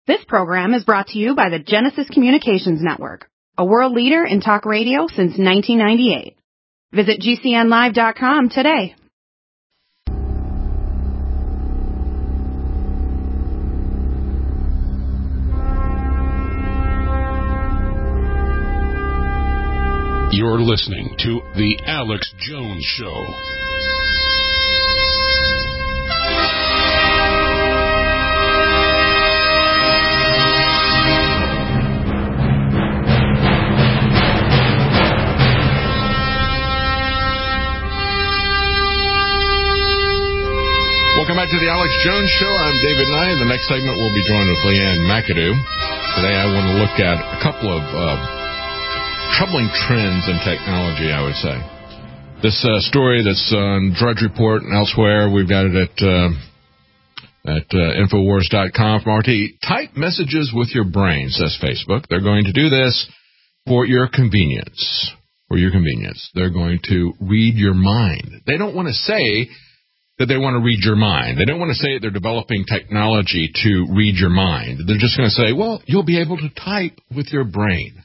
This program is brought to you by the Genesis Communications Network, a world leader in talk radio since 1998. Visit GCNlive.com today. You're listening to The Alex Jones Show. Welcome back to The Alex Jones Show. I'm David Nye. In the next segment, we'll be joined with Leanne McAdoo. Today, I want to look at a couple of troubling trends in technology, I would say. This story that's on Drudge Report and elsewhere, we've got it at Infowars.com from RT. Type messages with your brain, says Facebook. They're going to do this for your convenience. For your convenience. They're going to read your mind. They don't want to say that they want to read your mind. They don't want to say that they're developing technology to read your mind. They're just going to say, well, you'll be able to type with your brain.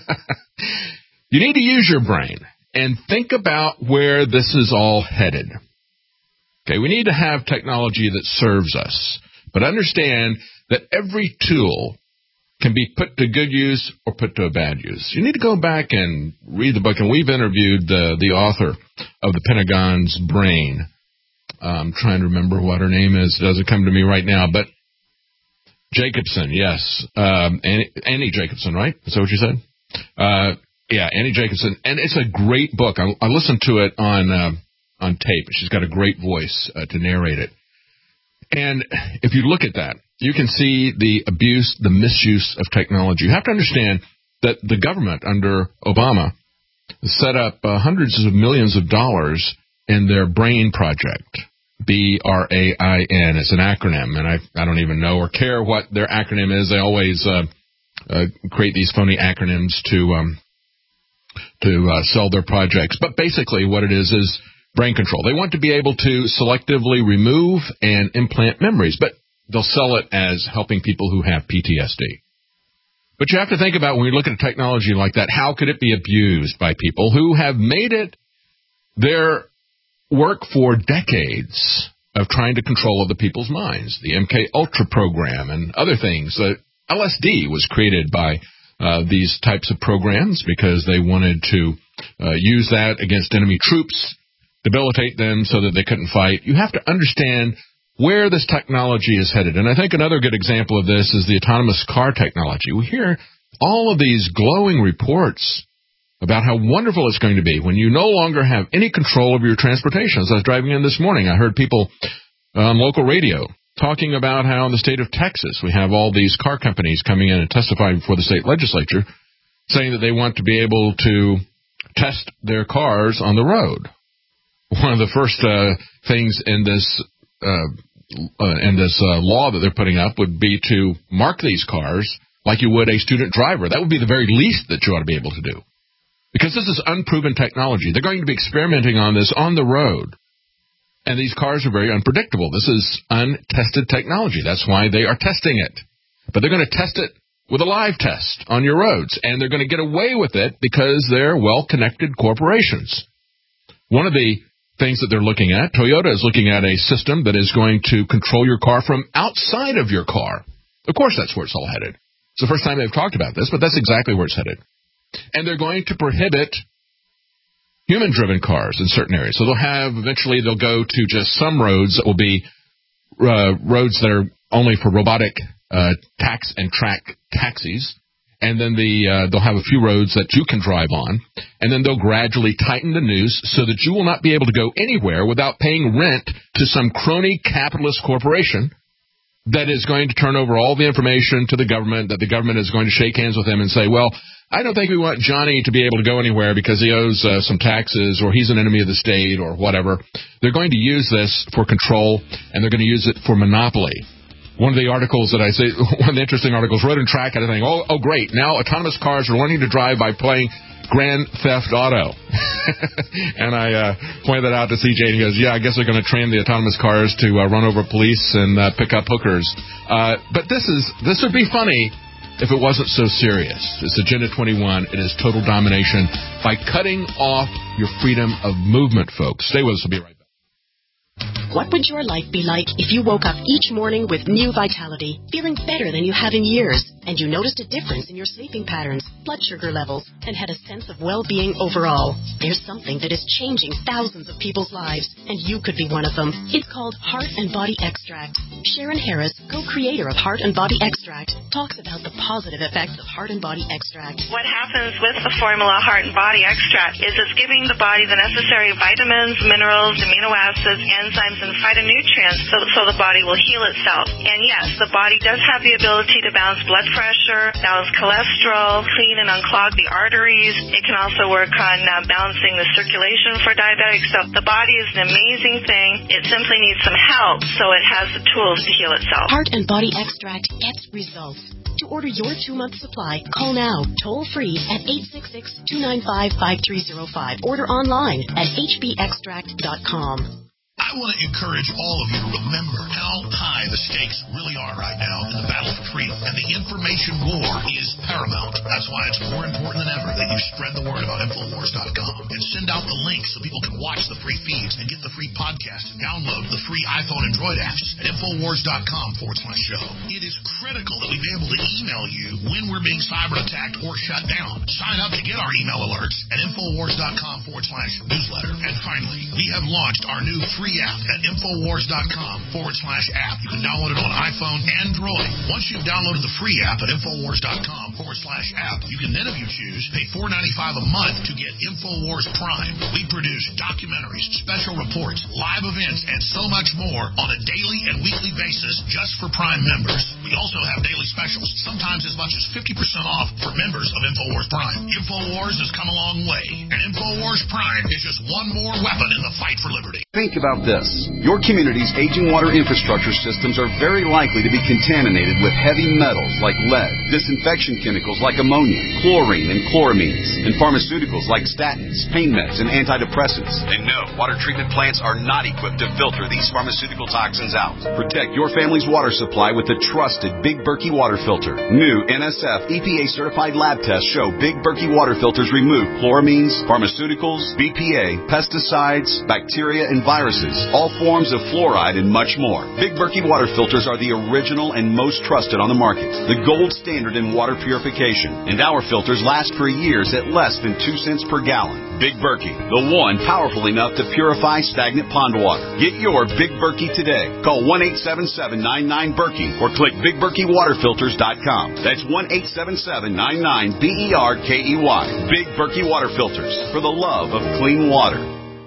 You need to use your brain and think about where this is all headed. Okay, we need to have technology that serves us, but understand that every tool can be put to good use or put to a bad use. You need to go back and read the book, and we've interviewed the author of The Pentagon's Brain. I'm trying to remember what her name is. It doesn't come to me right now, but Jacobson, yes. Annie Jacobson, right? Is that what you said? Yeah, Annie Jacobson. And it's a great book. I listened to it on tape. She's got a great voice to narrate it. And if you look at that, you can see the abuse, the misuse of technology. You have to understand that the government under Obama set up hundreds of millions of dollars in their BRAIN project, BRAIN. It's an acronym, and I don't even know or care what their acronym is. They always create these phony acronyms to sell their projects. But basically what it is brain control. They want to be able to selectively remove and implant memories, but they'll sell it as helping people who have PTSD. But you have to think about, when you look at a technology like that, how could it be abused by people who have made it their work for decades of trying to control other people's minds? The MK Ultra program and other things. LSD was created by these types of programs because they wanted to use that against enemy troops, debilitate them so that they couldn't fight. You have to understand where this technology is headed. And I think another good example of this is the autonomous car technology. We hear all of these glowing reports about how wonderful it's going to be when you no longer have any control over your transportation. As I was driving in this morning, I heard people on local radio talking about how in the state of Texas we have all these car companies coming in and testifying before the state legislature, saying that they want to be able to test their cars on the road. One of the first things in this law that they're putting up would be to mark these cars like you would a student driver. That would be the very least that you ought to be able to do. Because this is unproven technology. They're going to be experimenting on this on the road. And these cars are very unpredictable. This is untested technology. That's why they are testing it. But they're going to test it with a live test on your roads. And they're going to get away with it because they're well-connected corporations. One of the things that they're looking at, Toyota is looking at a system that is going to control your car from outside of your car. Of course, that's where it's all headed. It's the first time they've talked about this, but that's exactly where it's headed. And they're going to prohibit human-driven cars in certain areas. So eventually they'll go to just some roads that will be roads that are only for robotic tax and track taxis. And then they'll have a few roads that you can drive on. And then they'll gradually tighten the noose so that you will not be able to go anywhere without paying rent to some crony capitalist corporation that is going to turn over all the information to the government, that the government is going to shake hands with them and say, well, I don't think we want Johnny to be able to go anywhere because he owes some taxes or he's an enemy of the state or whatever. They're going to use this for control, and they're going to use it for monopoly. One of the articles that I say, one of the interesting articles, Road and Track, and I think, oh, great. Now autonomous cars are learning to drive by playing Grand Theft Auto. And I pointed that out to CJ, and he goes, yeah, I guess they're going to train the autonomous cars to run over police and pick up hookers. But this would be funny if it wasn't so serious. It's Agenda 21. It is total domination by cutting off your freedom of movement, folks. Stay with us. We'll be right back. What would your life be like if you woke up each morning with new vitality, feeling better than you have in years, and you noticed a difference in your sleeping patterns, blood sugar levels, and had a sense of well-being overall? There's something that is changing thousands of people's lives, and you could be one of them. It's called Heart and Body Extract. Sharon Harris, co-creator of Heart and Body Extract, talks about the positive effects of Heart and Body Extract. What happens with the formula Heart and Body Extract is it's giving the body the necessary vitamins, minerals, amino acids, enzymes, and phytonutrients so the body will heal itself. And yes, the body does have the ability to balance blood pressure, balance cholesterol, clean and unclog the arteries. It can also work on balancing the circulation for diabetics. So the body is an amazing thing. It simply needs some help, so it has the tools to heal itself. Heart and Body Extract gets results. To order your 2-month supply, call now, toll-free at 866-295-5305. Order online at hbextract.com. I want to encourage all of you to remember how high the stakes really are right now in the battle for freedom. And the information war is paramount. That's why it's more important than ever that you spread the word about Infowars.com and send out the links so people can watch the free feeds and get the free podcasts and download the free iPhone Android apps at Infowars.com/show. It is critical that we be able to email you when we're being cyber attacked or shut down. Sign up to get our email alerts at Infowars.com/newsletter. And finally, we have launched our new free app at Infowars.com/app. You can download it on iPhone, Android. Once you've downloaded the free app at Infowars.com/app, you can then, if you choose, pay $4.95 a month to get Infowars Prime. We produce documentaries, special reports, live events, and so much more on a daily and weekly basis just for Prime members. We also have daily specials, sometimes as much as 50% off for members of Infowars Prime. Infowars has come a long way, and Infowars Prime is just one more weapon in the fight for liberty. Think about this. Your community's aging water infrastructure systems are very likely to be contaminated with heavy metals like lead, disinfection chemicals like ammonia, chlorine and chloramines, and pharmaceuticals like statins, pain meds, and antidepressants. And no, water treatment plants are not equipped to filter these pharmaceutical toxins out. Protect your family's water supply with the trusted Big Berkey water filter. New NSF EPA-certified lab tests show Big Berkey water filters remove chloramines, pharmaceuticals, BPA, pesticides, bacteria, and viruses, all forms of fluoride, and much more. Big Berkey water filters are the original and most trusted on the market, the gold standard in water purification, and our filters last for years at less than 2 cents per gallon. Big Berkey, the one powerful enough to purify stagnant pond water. Get your Big Berkey today. Call 1-877-99-BERKEY or click BigBerkeyWaterFilters.com. That's 1-877-99-BERKEY. Big Berkey Water Filters, for the love of clean water.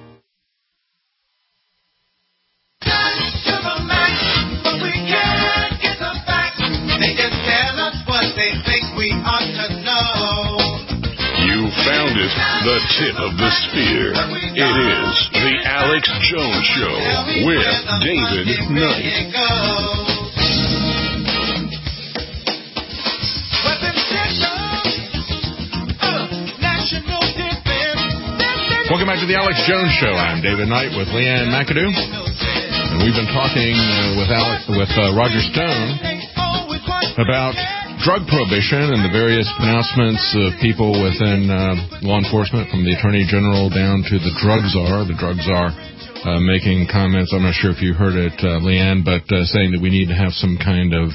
Found it, the tip of the spear. It is the Alex Jones Show with David Knight. Welcome back to the Alex Jones Show. I'm David Knight with Leanne McAdoo, and we've been talking with Roger Stone about drug prohibition and the various pronouncements of people within law enforcement, from the Attorney General down to the drug czar. The drug czar making comments, I'm not sure if you heard it, Leanne, but saying that we need to have some kind of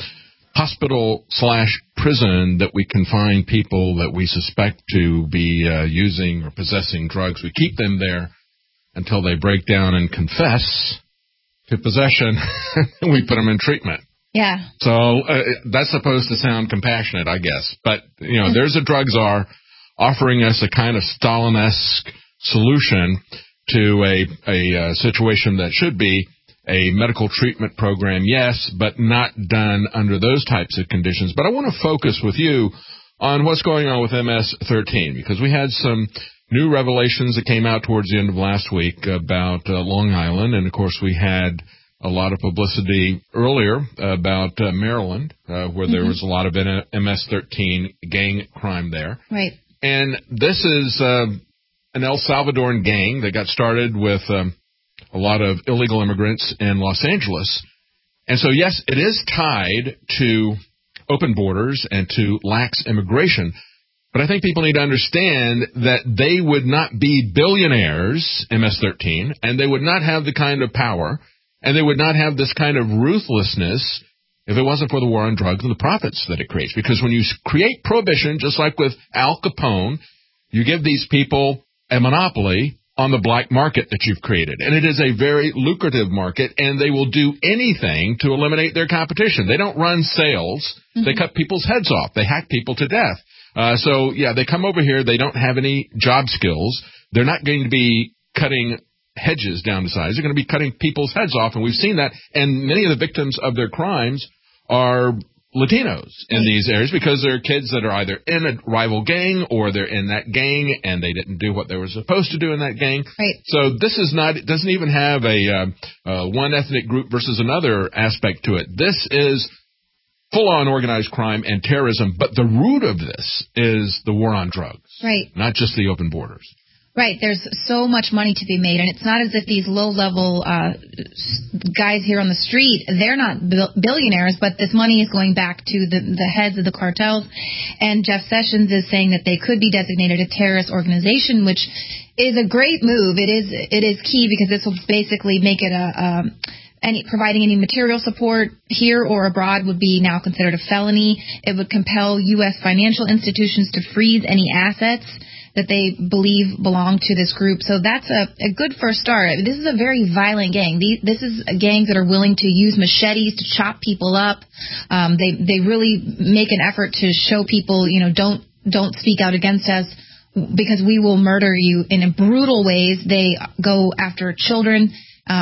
hospital/prison that we confine people that we suspect to be using or possessing drugs. We keep them there until they break down and confess to possession, and we put them in treatment. Yeah. So that's supposed to sound compassionate, I guess. But, you know, there's a drug czar offering us a kind of Stalin-esque solution to a situation that should be a medical treatment program, yes, but not done under those types of conditions. But I want to focus with you on what's going on with MS-13, because we had some new revelations that came out towards the end of last week about Long Island, and, of course, we had a lot of publicity earlier about Maryland, where there was a lot of MS-13 gang crime there. Right. And this is an El Salvadoran gang that got started with a lot of illegal immigrants in Los Angeles. And so, yes, it is tied to open borders and to lax immigration. But I think people need to understand that they would not be billionaires, MS-13, and they would not have the kind of power, and they would not have this kind of ruthlessness if it wasn't for the war on drugs and the profits that it creates. Because when you create prohibition, just like with Al Capone, you give these people a monopoly on the black market that you've created. And it is a very lucrative market, and they will do anything to eliminate their competition. They don't run sales. Mm-hmm. They cut people's heads off. They hack people to death. So, they come over here. They don't have any job skills. They're not going to be cutting hedges down to size. They're going to be cutting people's heads off, and we've seen that. And many of the victims of their crimes are Latinos in these areas because they're kids that are either in a rival gang or they're in that gang and they didn't do what they were supposed to do in that gang. Right. So this is not, it doesn't even have a one ethnic group versus another aspect to it. This is full-on organized crime and terrorism, but the root of this is the war on drugs. Right. Not just the open borders. Right. There's so much money to be made, and it's not as if these low-level guys here on the street, they're not billionaires, but this money is going back to the heads of the cartels. And Jeff Sessions is saying that they could be designated a terrorist organization, which is a great move. It is key because this will basically make it providing any material support here or abroad would be now considered a felony. It would compel U.S. financial institutions to freeze any assets that they believe belong to this group. So that's a good first start. This is a very violent gang. This is gangs that are willing to use machetes to chop people up. They really make an effort to show people, don't speak out against us because we will murder you in brutal ways. They go after children.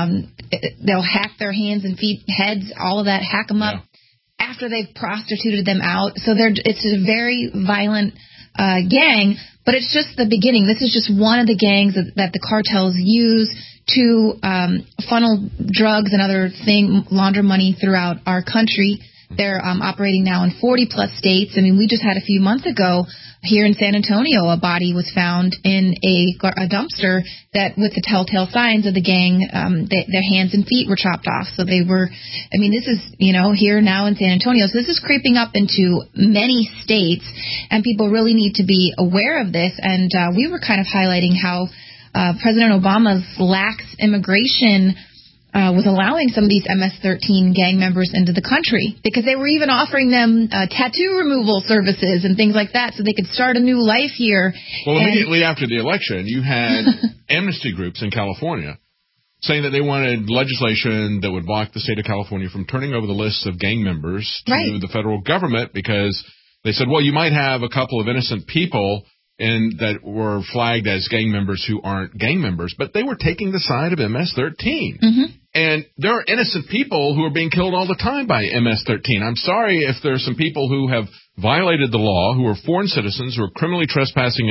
They'll hack their hands and feet, heads, all of that, hack them up after they've prostituted them out. So it's a very violent gang, but it's just the beginning. This is just one of the gangs that the cartels use to funnel drugs and other launder money throughout our country. They're operating now in 40-plus states. I mean, we just had a few months ago here in San Antonio, a body was found in a dumpster that with the telltale signs of the gang, their hands and feet were chopped off. So this is, here now in San Antonio. So this is creeping up into many states, and people really need to be aware of this. And we were kind of highlighting how President Obama's lax immigration was allowing some of these MS-13 gang members into the country because they were even offering them tattoo removal services and things like that so they could start a new life here. Well, immediately after the election, you had amnesty groups in California saying that they wanted legislation that would block the state of California from turning over the lists of gang members to the federal government because they said, well, you might have a couple of innocent people that were flagged as gang members who aren't gang members, but they were taking the side of MS-13. Mm-hmm. And there are innocent people who are being killed all the time by MS-13. I'm sorry if there are some people who have violated the law, who are foreign citizens, who are criminally trespassing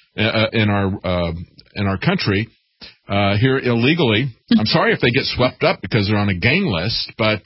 in our country here illegally. I'm sorry if they get swept up because they're on a gang list, but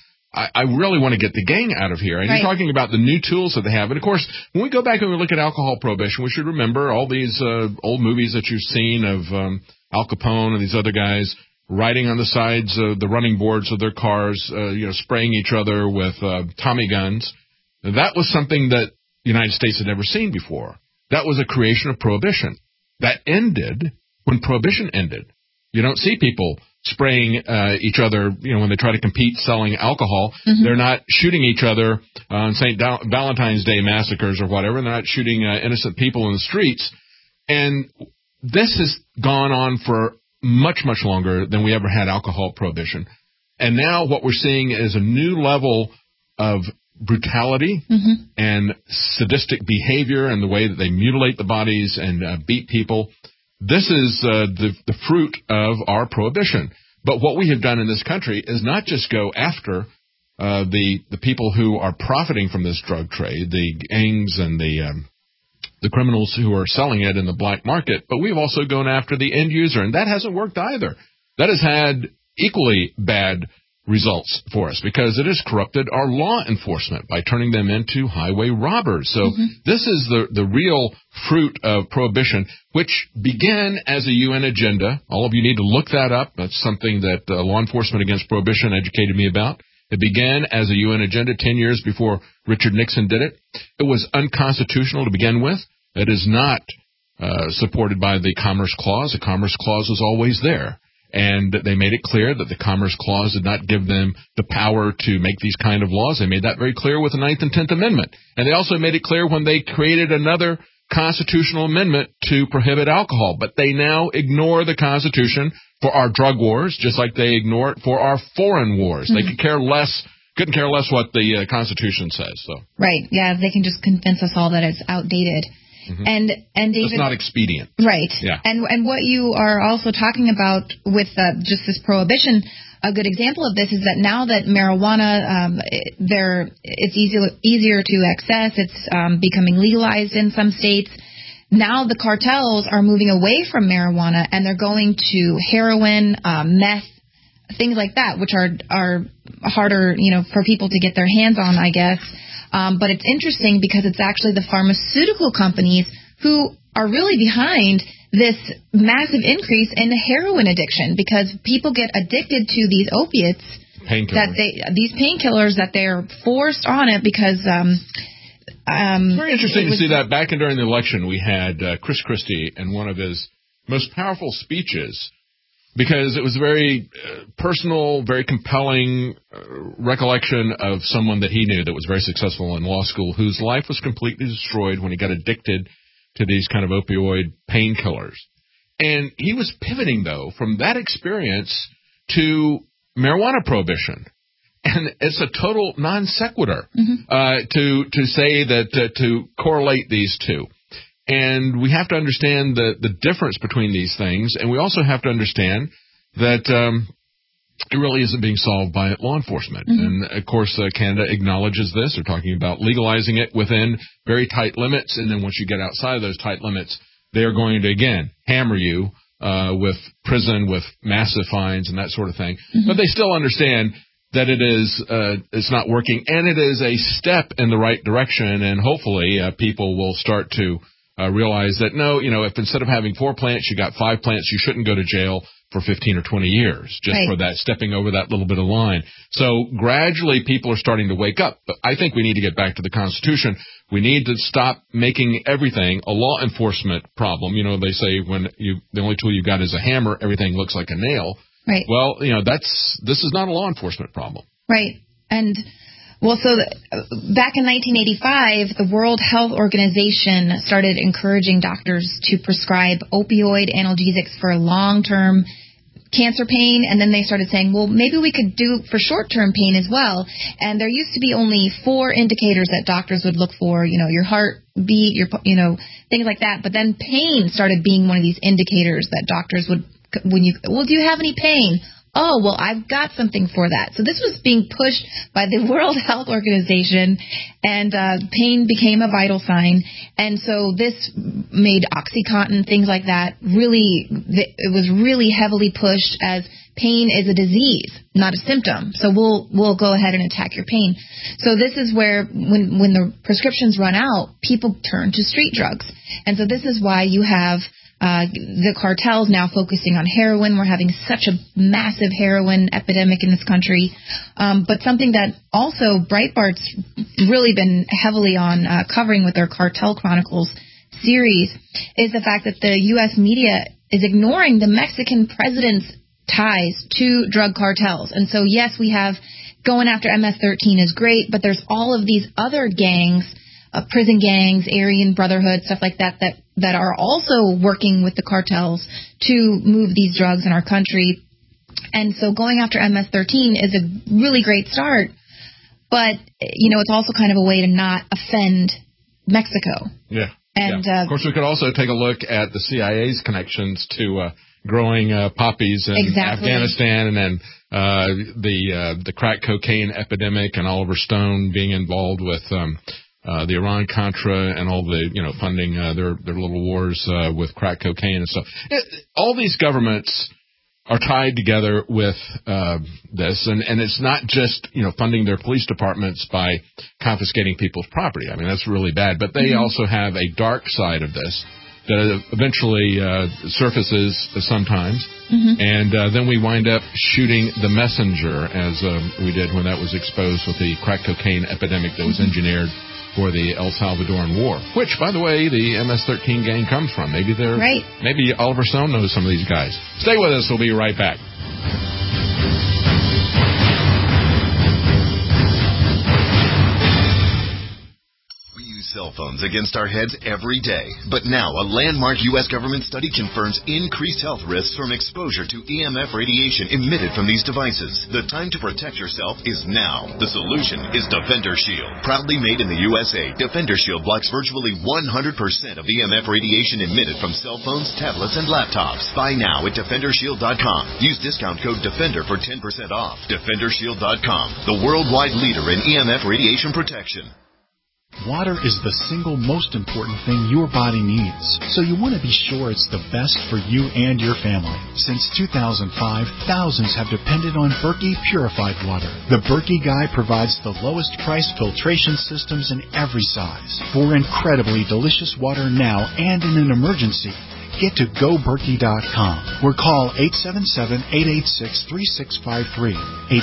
I really want to get the gang out of here. And you're talking about the new tools that they have. And, of course, when we go back and we look at alcohol prohibition, we should remember all these old movies that you've seen of Al Capone and these other guys riding on the sides of the running boards of their cars, spraying each other with Tommy guns. That was something that the United States had never seen before. That was a creation of prohibition. That ended when prohibition ended. You don't see people spraying each other, when they try to compete selling alcohol. Mm-hmm. They're not shooting each other on St. Valentine's Day massacres or whatever. They're not shooting innocent people in the streets. And this has gone on for much, much longer than we ever had alcohol prohibition. And now what we're seeing is a new level of brutality and sadistic behavior and the way that they mutilate the bodies and beat people. This is the fruit of our prohibition. But what we have done in this country is not just go after the people who are profiting from this drug trade, the gangs and the criminals who are selling it in the black market, but we've also gone after the end user, and that hasn't worked either. That has had equally bad results for us, because it has corrupted our law enforcement by turning them into highway robbers. So this is the real fruit of prohibition, which began as a UN agenda. All of you need to look that up. That's something that Law Enforcement Against Prohibition educated me about. It began as a UN agenda 10 years before Richard Nixon did it. It was unconstitutional to begin with. It is not supported by the Commerce Clause. The Commerce Clause was always there. And they made it clear that the Commerce Clause did not give them the power to make these kind of laws. They made that very clear with the 9th and 10th Amendment. And they also made it clear when they created another constitutional amendment to prohibit alcohol. But they now ignore the Constitution for our drug wars, just like they ignore it for our foreign wars. They couldn't care less what the Constitution says. So. Right, yeah, they can just convince us all that it's outdated. And David, it's not expedient, right? Yeah. And what you are also talking about with just this prohibition, a good example of this is that now that marijuana, it's easier to access. It's becoming legalized in some states. Now the cartels are moving away from marijuana and they're going to heroin, meth, things like that, which are harder, for people to get their hands on, I guess. But it's interesting because it's actually the pharmaceutical companies who are really behind this massive increase in heroin addiction, because people get addicted to these opiates, these painkillers that they're forced on it because. Very interesting to see that. Back during the election, we had Chris Christie in one of his most powerful speeches, because it was very personal, very compelling recollection of someone that he knew that was very successful in law school, whose life was completely destroyed when he got addicted to these kind of opioid painkillers. And he was pivoting, though, from that experience to marijuana prohibition. And it's a total non sequitur to say that to correlate these two. And we have to understand the difference between these things, and we also have to understand that it really isn't being solved by law enforcement. And, of course, Canada acknowledges this. They're talking about legalizing it within very tight limits, and then once you get outside of those tight limits, they're going to, again, hammer you with prison, with massive fines and that sort of thing. But they still understand that it's not working, and it is a step in the right direction, and hopefully people will start to realize that, no, if instead of having 4 plants, you got 5 plants, you shouldn't go to jail for 15 or 20 years just for that, stepping over that little bit of line. So gradually people are starting to wake up. But I think we need to get back to the Constitution. We need to stop making everything a law enforcement problem. They say when the only tool you got is a hammer, everything looks like a nail. Right. Well, this is not a law enforcement problem. Right. And so back in 1985, the World Health Organization started encouraging doctors to prescribe opioid analgesics for long-term cancer pain, and then they started saying, well, maybe we could do for short-term pain as well. And there used to be only 4 indicators that doctors would look for, your heartbeat, things like that. But then pain started being one of these indicators that doctors would, do you have any pain? Oh, well, I've got something for that. So this was being pushed by the World Health Organization, and pain became a vital sign. And so this made OxyContin, things like that, it was really heavily pushed as pain is a disease, not a symptom. So we'll go ahead and attack your pain. So this is where when the prescriptions run out, people turn to street drugs. And so this is why you have the cartels now focusing on heroin. We're having such a massive heroin epidemic in this country. But something that also Breitbart's really been heavily on covering with their Cartel Chronicles series is the fact that the U.S. media is ignoring the Mexican president's ties to drug cartels. And so, yes, we have going after MS-13 is great, but there's all of these other gangs, prison gangs, Aryan Brotherhood, stuff like that are also working with the cartels to move these drugs in our country. And so going after MS-13 is a really great start, but, it's also kind of a way to not offend Mexico. Yeah. And of course, we could also take a look at the CIA's connections to growing poppies in Afghanistan, and then the crack cocaine epidemic, and Oliver Stone being involved with the Iran-Contra and all the, funding their little wars with crack cocaine and stuff. All these governments are tied together with this, and it's not just funding their police departments by confiscating people's property. I mean, that's really bad. But they also have a dark side of this that eventually surfaces sometimes, and then we wind up shooting the messenger, as we did when that was exposed with the crack cocaine epidemic that was engineered for the El Salvadoran War, which, by the way, the MS-13 gang comes from. Maybe maybe Oliver Stone knows some of these guys. Stay with us. We'll be right back. Cell phones against our heads every day. But now, a landmark U.S. government study confirms increased health risks from exposure to EMF radiation emitted from these devices. The time to protect yourself is now. The solution is Defender Shield. Proudly made in the USA, Defender Shield blocks virtually 100% of EMF radiation emitted from cell phones, tablets, and laptops. Buy now at DefenderShield.com. Use discount code DEFENDER for 10% off. DefenderShield.com, the worldwide leader in EMF radiation protection. Water is the single most important thing your body needs, so you want to be sure it's the best for you and your family. Since 2005, thousands have depended on Berkey purified water. The Berkey Guy provides the lowest price filtration systems in every size. For incredibly delicious water now and in an emergency, get to GoBerkey.com or call 877-886-3653.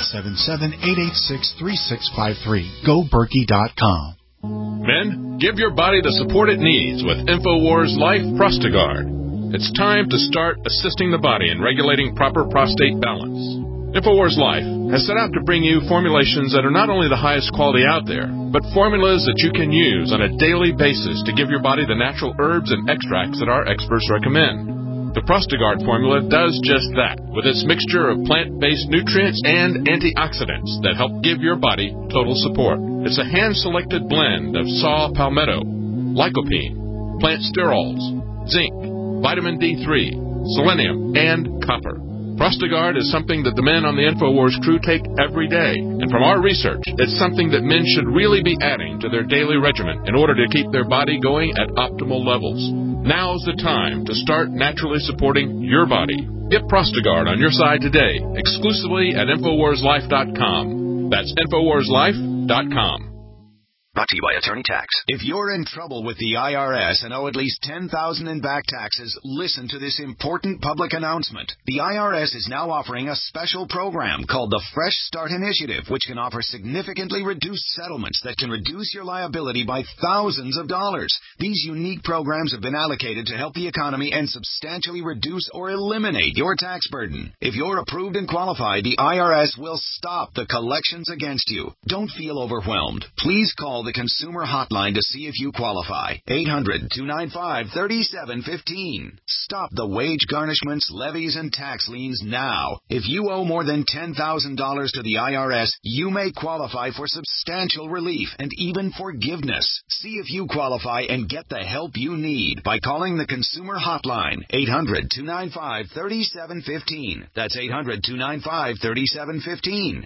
877-886-3653. GoBerkey.com. Men, give your body the support it needs with InfoWars Life Prostagard. It's time to start assisting the body in regulating proper prostate balance. InfoWars Life has set out to bring you formulations that are not only the highest quality out there, but formulas that you can use on a daily basis to give your body the natural herbs and extracts that our experts recommend. The Prostagard formula does just that, with its mixture of plant-based nutrients and antioxidants that help give your body total support. It's a hand-selected blend of saw palmetto, lycopene, plant sterols, zinc, vitamin D3, selenium, and copper. Prostagard is something that the men on the InfoWars crew take every day, and from our research, it's something that men should really be adding to their daily regimen in order to keep their body going at optimal levels. Now's the time to start naturally supporting your body. Get Prostagard on your side today, exclusively at InfoWarsLife.com. That's InfoWarsLife.com. Brought to you by Attorney Tax. If you're in trouble with the IRS and owe at least $10,000 in back taxes, listen to this important public announcement. The IRS is now offering a special program called the Fresh Start Initiative, which can offer significantly reduced settlements that can reduce your liability by thousands of dollars. These unique programs have been allocated to help the economy and substantially reduce or eliminate your tax burden. If you're approved and qualified, the IRS will stop the collections against you. Don't feel overwhelmed. Please call the Consumer Hotline to see if you qualify. 800-295-3715. Stop the wage garnishments, levies, and tax liens now. If you owe more than $10,000 to the IRS, you may qualify for substantial relief and even forgiveness. See if you qualify and get the help you need by calling the Consumer Hotline. 800-295-3715. That's 800-295-3715.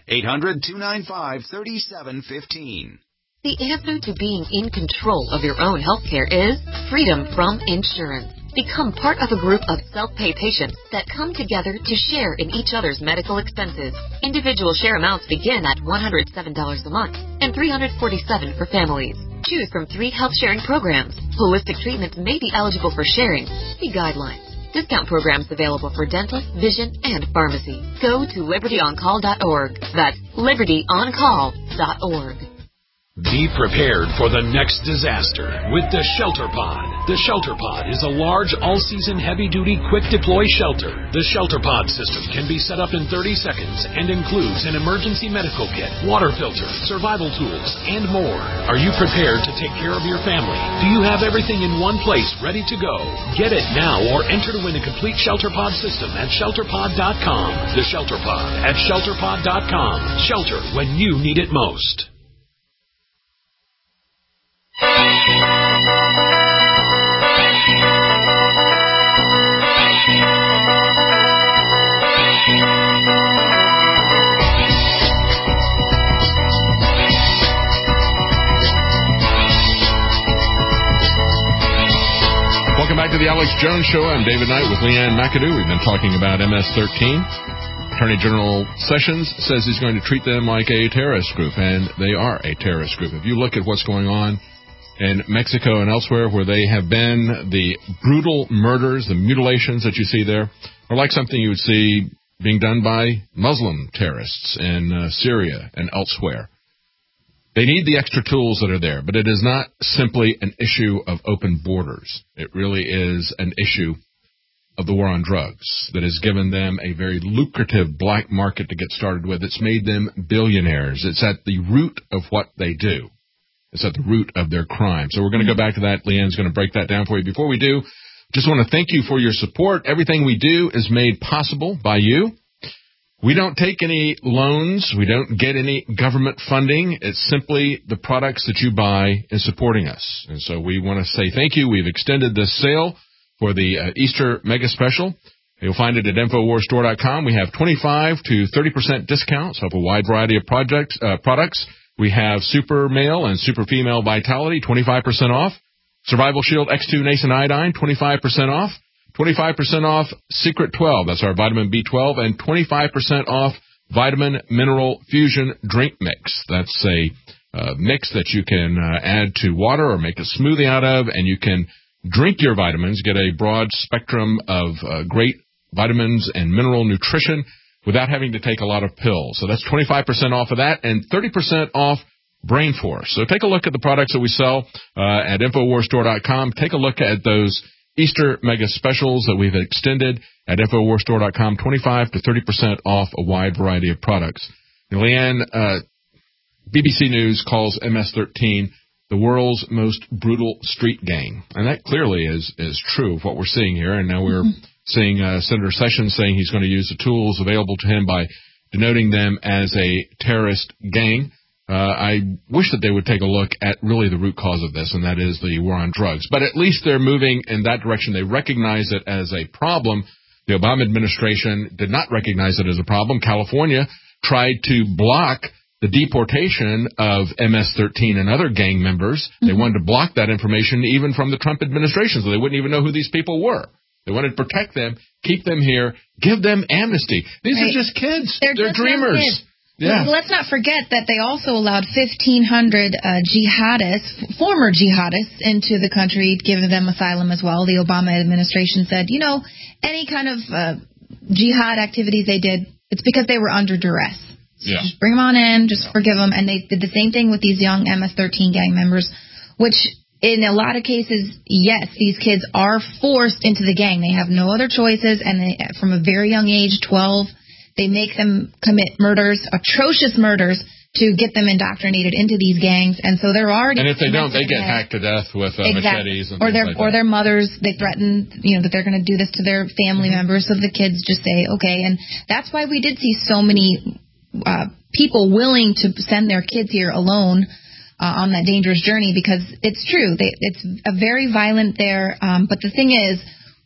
800-295-3715. The answer to being in control of your own health care is freedom from insurance. Become part of a group of self-pay patients that come together to share in each other's medical expenses. Individual share amounts begin at $107 a month and $347 for families. Choose from 3 health-sharing programs. Holistic treatments may be eligible for sharing. See guidelines. Discount programs available for dental, vision, and pharmacy. Go to libertyoncall.org. That's libertyoncall.org. Be prepared for the next disaster with the Shelter Pod. The Shelter Pod is a large, all-season, heavy-duty, quick-deploy shelter. The Shelter Pod system can be set up in 30 seconds and includes an emergency medical kit, water filter, survival tools, and more. Are you prepared to take care of your family? Do you have everything in one place ready to go? Get it now or enter to win a complete Shelter Pod system at ShelterPod.com. The Shelter Pod at ShelterPod.com. Shelter when you need it most. Welcome back to the Alex Jones Show. I'm David Knight with Leanne McAdoo. We've been talking about MS-13. Attorney General Sessions says he's going to treat them like a terrorist group, and they are a terrorist group. If you look at what's going on in Mexico and elsewhere where they have been, the brutal murders, the mutilations that you see there are like something you would see being done by Muslim terrorists in Syria and elsewhere. They need the extra tools that are there, but it is not simply an issue of open borders. It really is an issue of the war on drugs that has given them a very lucrative black market to get started with. It's made them billionaires. It's at the root of what they do. It's at the root of their crime. So we're going to go back to that. Leanne's going to break that down for you. Before we do, just want to thank you for your support. Everything we do is made possible by you. We don't take any loans. We don't get any government funding. It's simply the products that you buy in supporting us. And so we want to say thank you. We've extended this sale for the Easter Mega Special. You'll find it at InfoWarsStore.com. We have 25 to 30% discounts of a wide variety of products. We have Super Male and Super Female Vitality, 25% off. Survival Shield X2 Nascent Iodine, 25% off. 25% off Secret 12, that's our vitamin B12, and 25% off Vitamin Mineral Fusion Drink Mix. That's a mix that you can add to water or make a smoothie out of, and you can drink your vitamins, get a broad spectrum of great vitamins and mineral nutrition without having to take a lot of pills. So that's 25% off of that and 30% off Brain Force. So take a look at the products that we sell at InfoWarsStore.com. Take a look at those Easter Mega Specials that we've extended at InfoWarsStore.com, 25 to 30% off a wide variety of products. Now, Leanne, BBC News calls MS-13 the world's most brutal street gang. And that clearly is true of what we're seeing here. And now we're seeing Senator Sessions saying he's going to use the tools available to him by denoting them as a terrorist gang. I wish that they would take a look at really the root cause of this, and that is the war on drugs. But at least they're moving in that direction. They recognize it as a problem. The Obama administration did not recognize it as a problem. California tried to block the deportation of MS-13 and other gang members. They wanted to block that information even from the Trump administration, so they wouldn't even know who these people were. They wanted to protect them, keep them here, give them amnesty. These are just kids. They're dreamers. Yeah. Let's not forget that they also allowed 1,500 jihadists, former jihadists, into the country, giving them asylum as well. The Obama administration said, any kind of jihad activities they did, it's because they were under duress. So just bring them on in, just forgive them. And they did the same thing with these young MS-13 gang members, which in a lot of cases, yes, these kids are forced into the gang. They have no other choices, and from a very young age, 12, they make them commit murders, atrocious murders, to get them indoctrinated into these gangs. And so they're already... And if they don't, they get hacked to death with machetes. And or their mothers, they threaten, that they're going to do this to their family members. So the kids just say, okay. And that's why we did see so many people willing to send their kids here alone on that dangerous journey, because it's true. It's a very violent there. But the thing is,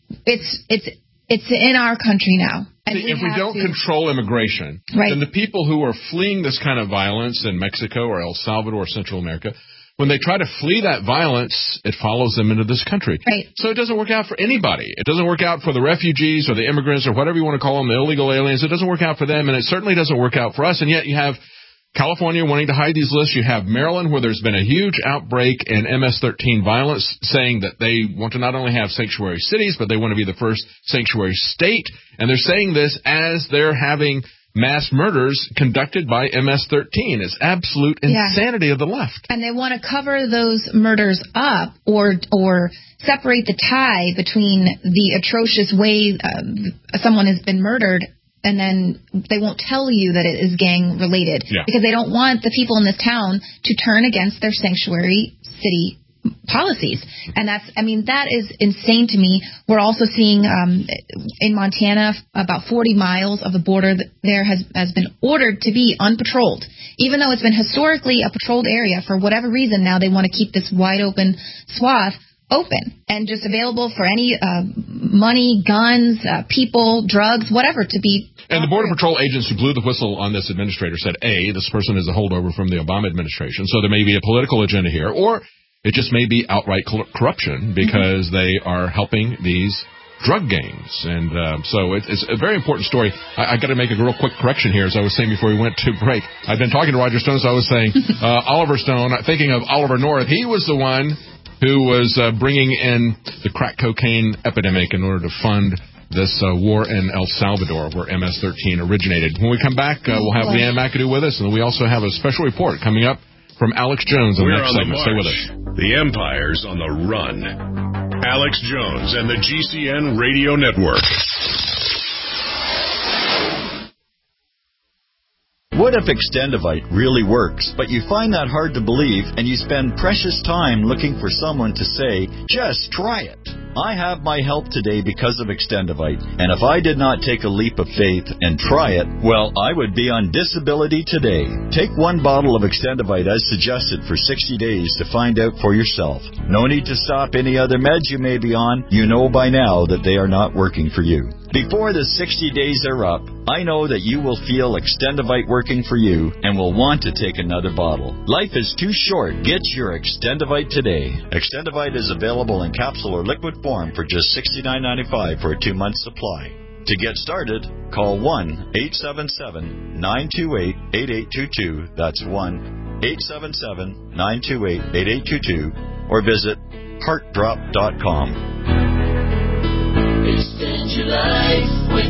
it's in our country now. See, if we don't control immigration, then the people who are fleeing this kind of violence in Mexico or El Salvador or Central America, when they try to flee that violence, it follows them into this country. So it doesn't work out for anybody. It doesn't work out for the refugees or the immigrants or whatever you want to call them, the illegal aliens. It doesn't work out for them, and it certainly doesn't work out for us. And yet you have California wanting to hide these lists. You have Maryland, where there's been a huge outbreak in MS-13 violence, saying that they want to not only have sanctuary cities, but they want to be the first sanctuary state. And they're saying this as they're having mass murders conducted by MS-13. It's absolute insanity of the left. And they want to cover those murders up or separate the tie between the atrocious way someone has been murdered, and then they won't tell you that it is gang related because they don't want the people in this town to turn against their sanctuary city policies. And that is insane to me. We're also seeing in Montana, about 40 miles of the border there has been ordered to be unpatrolled. Even though it's been historically a patrolled area, for whatever reason, now they want to keep this wide open swath open and just available for any money, guns, people, drugs, whatever to be. And the Border Patrol agents who blew the whistle on this administrator said, A, this person is a holdover from the Obama administration, so there may be a political agenda here, or It just may be outright corruption because they are helping these drug gangs. And so it's a very important story. I got to make a real quick correction here, as I was saying before we went to break. I've been talking to Roger Stone, so I was saying Oliver Stone, thinking of Oliver North. He was the one who was bringing in the crack cocaine epidemic in order to fund this war in El Salvador, where MS-13 originated. When we come back, we'll have Leanne McAdoo with us, and we also have a special report coming up from Alex Jones on the next segment. Stay with us. The Empire's on the run. Alex Jones and the GCN Radio Network. What if Extendivite really works, but you find that hard to believe and you spend precious time looking for someone to say, just try it? I have my help today because of Extendivite, and if I did not take a leap of faith and try it, well, I would be on disability today. Take one bottle of Extendivite as suggested for 60 days to find out for yourself. No need to stop any other meds you may be on. You know by now that they are not working for you. Before the 60 days are up, I know that you will feel Extendivite working for you and will want to take another bottle. Life is too short. Get your Extendivite today. Extendivite is available in capsule or liquid form for just $69.95 for a 2-month supply. To get started, call 1-877-928-8822. That's 1-877-928-8822. Or visit heartdrop.com. Extend your life with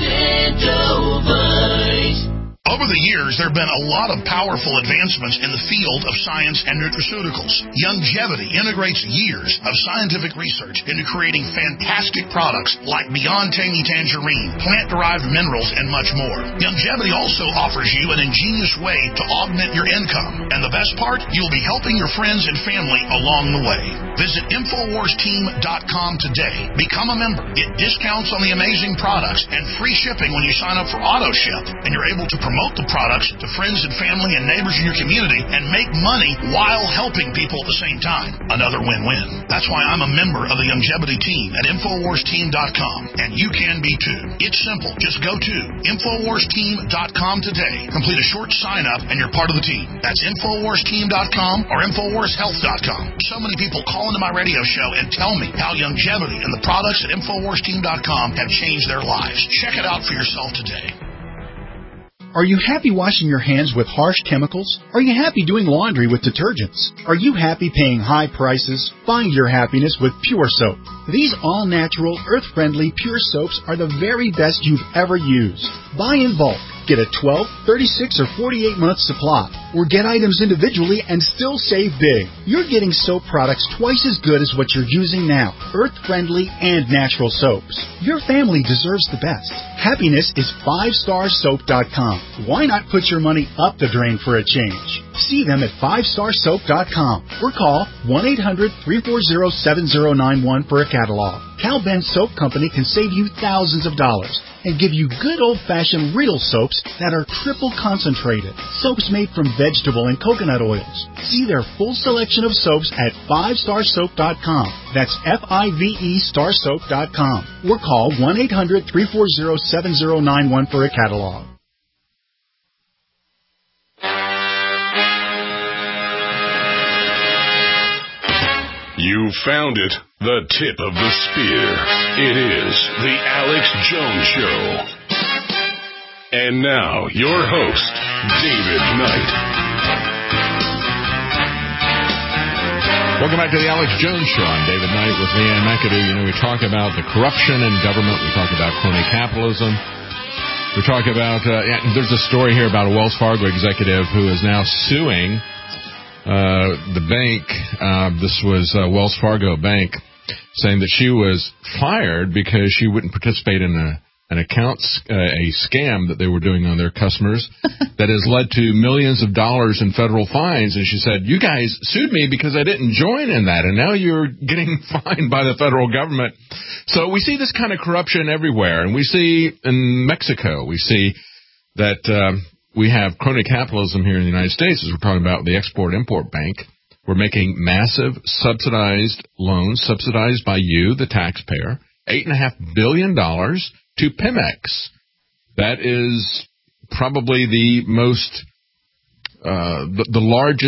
Extendovite. Over the years, there have been a lot of powerful advancements in the field of science and nutraceuticals. Youngevity integrates years of scientific research into creating fantastic products like Beyond Tangy Tangerine, plant-derived minerals, and much more. Youngevity also offers you an ingenious way to augment your income. And the best part, you'll be helping your friends and family along the way. Visit InfoWarsTeam.com today. Become a member. Get discounts on the amazing products and free shipping when you sign up for AutoShip. And you're able to promote the products to friends and family and neighbors in your community and make money while helping people at the same time. Another win-win. That's why I'm a member of the Youngevity team at InfoWarsTeam.com, and you can be too. It's simple. Just go to InfoWarsTeam.com today. Complete a short sign-up and you're part of the team. That's InfoWarsTeam.com or InfoWarsHealth.com. So many people call into my radio show and tell me how Youngevity and the products at InfoWarsTeam.com have changed their lives. Check it out for yourself today. Are you happy washing your hands with harsh chemicals? Are you happy doing laundry with detergents? Are you happy paying high prices? Find your happiness with Pure Soap. These all-natural, earth-friendly Pure Soaps are the very best you've ever used. Buy in bulk. Get a 12, 36, or 48-month supply. Or get items individually and still save big. You're getting soap products twice as good as what you're using now. Earth-friendly and natural soaps. Your family deserves the best. Happiness is 5starsoap.com. Why not put your money up the drain for a change? See them at 5starsoap.com or call 1-800-340-7091 for a catalog. Cal Ben Soap Company can save you thousands of dollars and give you good old-fashioned real soaps that are triple concentrated. Soaps made from vegetable and coconut oils. See their full selection of soaps at 5starsoap.com. That's F-I-V-E starsoap.com. Or call 1-800-340-7091 for a catalog. You found it, the tip of the spear. It is the Alex Jones Show. And now, your host, David Knight. Welcome back to the Alex Jones Show. I'm David Knight with Leanne McAdoo. You know, we talk about the corruption in government. We talk about crony capitalism. We talk about, there's a story here about a Wells Fargo executive who is now suing the bank. This was Wells Fargo Bank, saying that she was fired because she wouldn't participate in a scam that they were doing on their customers that has led to millions of dollars in federal fines. And she said, you guys sued me because I didn't join in that, and now you're getting fined by the federal government. So we see this kind of corruption everywhere, and we see in Mexico, we see that we have crony capitalism here in the United States, as we're talking about the Export-Import Bank. We're making massive subsidized loans, subsidized by you, the taxpayer, $8.5 billion to Pemex. That is probably the most, the largest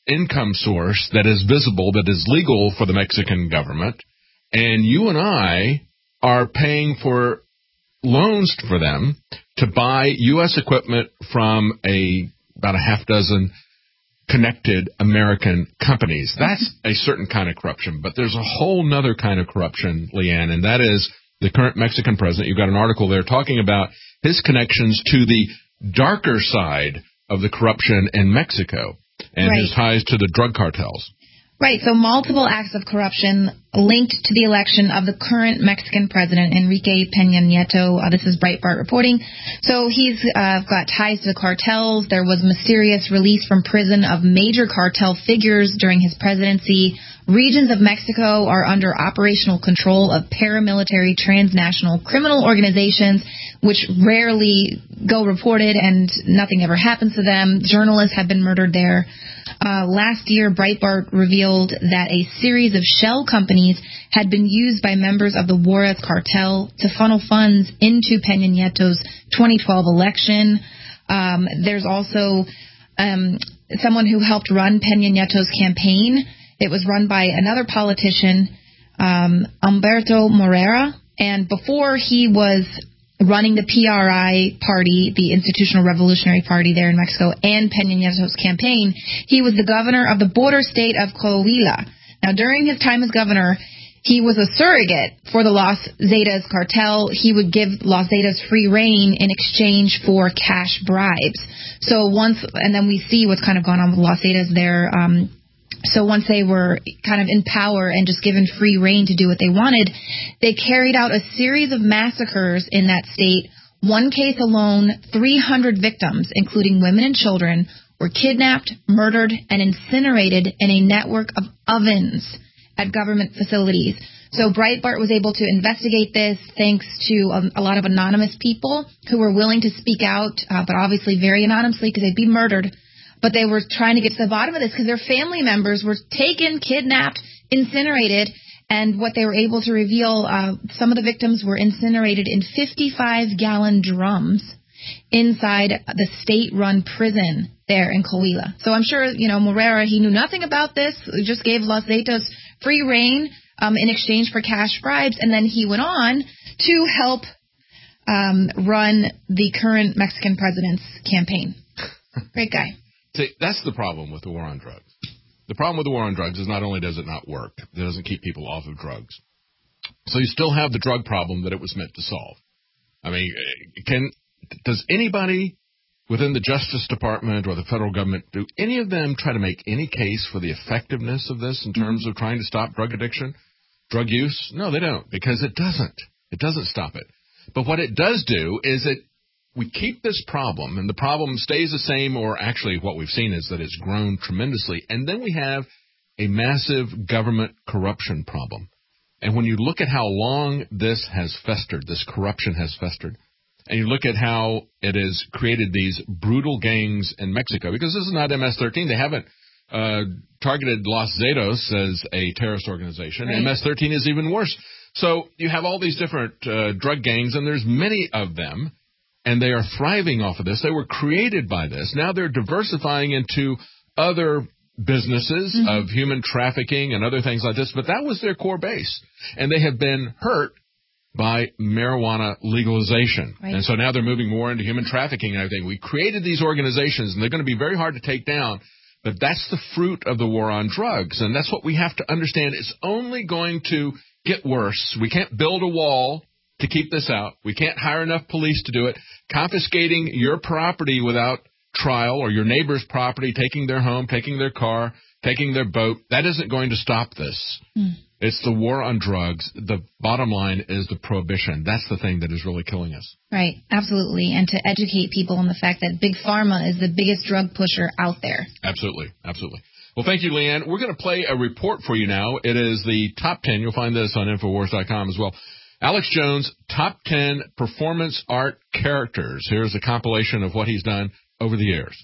income source that is visible, that is legal for the Mexican government, and you and I are paying for loans for them to buy U.S. equipment from about a half dozen connected American companies. That's a certain kind of corruption. But there's a whole nother kind of corruption, Leanne, and that is the current Mexican president. You've got an article there talking about his connections to the darker side of the corruption in Mexico and his ties to the drug cartels. Right, so multiple acts of corruption linked to the election of the current Mexican president, Enrique Peña Nieto. This is Breitbart reporting. So he's got ties to the cartels. There was mysterious release from prison of major cartel figures during his presidency. Regions of Mexico are under operational control of paramilitary transnational criminal organizations, which rarely go reported and nothing ever happens to them. Journalists have been murdered there. Last year, Breitbart revealed that a series of shell companies had been used by members of the Juarez cartel to funnel funds into Peña Nieto's 2012 election. There's also someone who helped run Peña Nieto's campaign. It was run by another politician, Humberto Morera, and before he was running the PRI party, the Institutional Revolutionary Party there in Mexico, and Peña Nieto's campaign, he was the governor of the border state of Coahuila. Now, during his time as governor, he was a surrogate for the Los Zetas cartel. He would give Los Zetas free rein in exchange for cash bribes. And then we see what's kind of gone on with Los Zetas there. So once they were kind of in power and just given free rein to do what they wanted, they carried out a series of massacres in that state. One case alone, 300 victims, including women and children, were kidnapped, murdered, and incinerated in a network of ovens at government facilities. So Breitbart was able to investigate this thanks to a lot of anonymous people who were willing to speak out, but obviously very anonymously because they'd be murdered. But they were trying to get to the bottom of this because their family members were taken, kidnapped, incinerated, and what they were able to reveal, some of the victims were incinerated in 55-gallon drums inside the state-run prison there in Coahuila. So I'm sure, Morera, he knew nothing about this, he just gave Los Zetas free rein in exchange for cash bribes, and then he went on to help run the current Mexican president's campaign. Great guy. See, that's the problem with the war on drugs. The problem with the war on drugs is not only does it not work, it doesn't keep people off of drugs. So you still have the drug problem that it was meant to solve. I mean, does anybody within the Justice Department or the federal government, do any of them try to make any case for the effectiveness of this in terms of trying to stop drug addiction, drug use? No, they don't, because it doesn't. It doesn't stop it. But what it does do is we keep this problem, and the problem stays the same, or actually what we've seen is that it's grown tremendously. And then we have a massive government corruption problem. And when you look at how long this has festered, this corruption has festered, and you look at how it has created these brutal gangs in Mexico, because this is not MS-13. They haven't targeted Los Zetas as a terrorist organization. Right. MS-13 is even worse. So you have all these different drug gangs, and there's many of them. And they are thriving off of this. They were created by this. Now they're diversifying into other businesses of human trafficking and other things like this. But that was their core base. And they have been hurt by marijuana legalization. Right. And so now they're moving more into human trafficking and everything. We created these organizations, and they're going to be very hard to take down. But that's the fruit of the war on drugs. And that's what we have to understand. It's only going to get worse. We can't build a wall to keep this out. We can't hire enough police to do it. Confiscating your property without trial, or your neighbor's property, taking their home, taking their car, taking their boat, that isn't going to stop this. It's the war on drugs. The bottom line is the prohibition. That's the thing that is really killing us. Right, absolutely. And to educate people on the fact that Big Pharma is the biggest drug pusher out there. Absolutely, absolutely. Well, thank you, Leanne. We're going to play a report for you now. It is the top 10. You'll find this on Infowars.com as well. Alex Jones, top 10 performance art characters. Here's a compilation of what he's done over the years.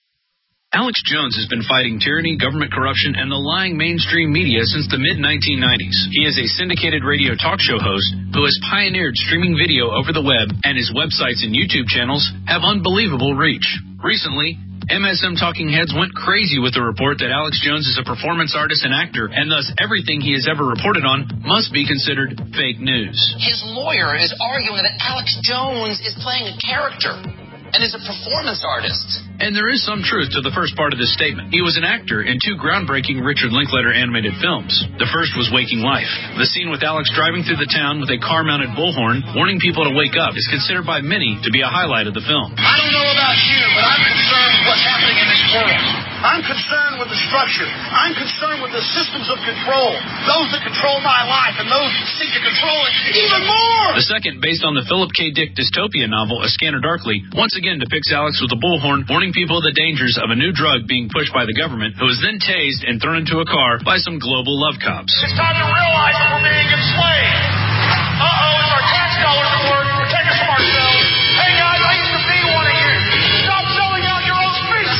Alex Jones has been fighting tyranny, government corruption, and the lying mainstream media since the mid-1990s. He is a syndicated radio talk show host who has pioneered streaming video over the web, and his websites and YouTube channels have unbelievable reach. Recently, MSM talking heads went crazy with the report that Alex Jones is a performance artist and actor, and thus everything he has ever reported on must be considered fake news. His lawyer is arguing that Alex Jones is playing a character and is a performance artist. And there is some truth to the first part of this statement. He was an actor in 2 groundbreaking Richard Linklater animated films. The first was Waking Life. The scene with Alex driving through the town with a car-mounted bullhorn, warning people to wake up, is considered by many to be a highlight of the film. I don't know about you, but I'm concerned with what's happening in this world. I'm concerned with the structure. I'm concerned with the systems of control. Those that control my life and those that seek to control it even more. The second, based on the Philip K. Dick dystopia novel A Scanner Darkly, once again depicts Alex with a bullhorn warning people of the dangers of a new drug being pushed by the government, who is then tased and thrown into a car by some global love cops. It's time to realize that we're being enslaved. It's our tax dollars at work. Protect us from ourselves. Hey guys, I used to be one of you. Stop selling out your own speech.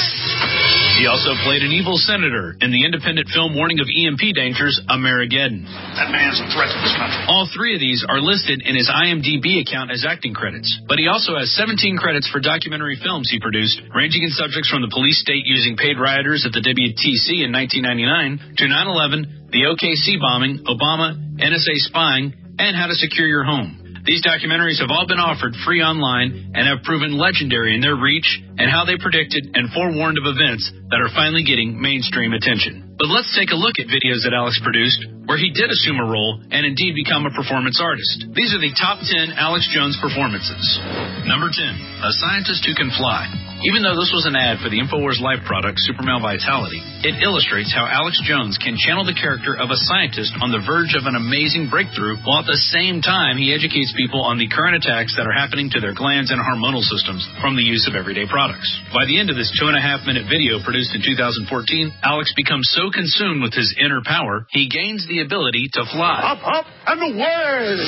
He also played an evil senator in the independent film warning of EMP dangers, Amerigeddon. That man's a threat to this country. All 3 of these are listed in his IMDb account as acting credits, but he also has 17 credits for documentary films he produced, ranging in subjects from the police state using paid rioters at the WTC in 1999 to 9/11, the OKC bombing, Obama, NSA spying, and How to Secure Your Home. These documentaries have all been offered free online and have proven legendary in their reach and how they predicted and forewarned of events that are finally getting mainstream attention. But let's take a look at videos that Alex produced where he did assume a role and indeed become a performance artist. These are the top 10 Alex Jones performances. Number 10, A Scientist Who Can Fly. Even though this was an ad for the InfoWars Life product, Supermale Vitality, it illustrates how Alex Jones can channel the character of a scientist on the verge of an amazing breakthrough, while at the same time he educates people on the current attacks that are happening to their glands and hormonal systems from the use of everyday products. By the end of this 2.5-minute video produced in 2014, Alex becomes so consumed with his inner power, he gains the ability to fly. Up, and away!